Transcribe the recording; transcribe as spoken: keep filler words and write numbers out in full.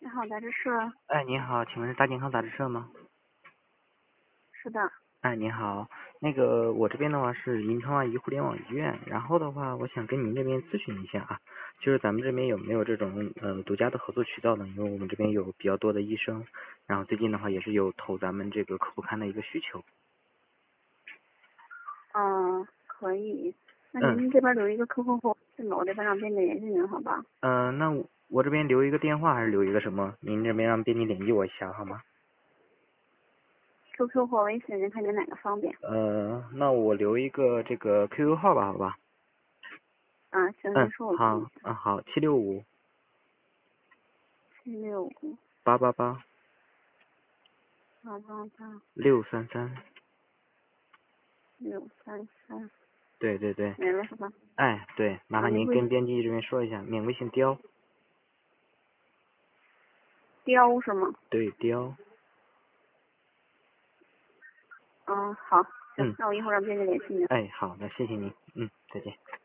你好，杂志社。 哎，您好，请问是大健康杂志社吗？ 是的。 哎，您好，那个我这边的话是银川阿姨互联网医院，然后的话，我想跟您这边咨询一下啊，就是咱们这边有没有这种呃独家的合作渠道呢？因为我们这边有比较多的医生，然后最近的话也是有投咱们这个客户刊的一个需求。 嗯，可以。那嗯您这边留一个 Q Q 号，我这边让编辑联系您，好吧嗯、呃那我我这边留一个电话还是留一个什么？您这边让编辑联系我一下好吗？ ？Q Q 或微信，您看您哪个方便？ 呃，那我留一个这个 Q Q 号吧，好吧？ 啊，行， 嗯， 您说，我记一好， 下。 嗯好，七六五七六五八八八八八八六三三。 六三三， 对对对。 没了是吧？ 哎，对，麻啊， 烦您您微跟编辑这边说一下，免微信雕。 雕是吗？ 对，雕。 嗯，好，行， 嗯， 那我一会儿让编辑联系您。 哎，好的，谢谢您。嗯，再见。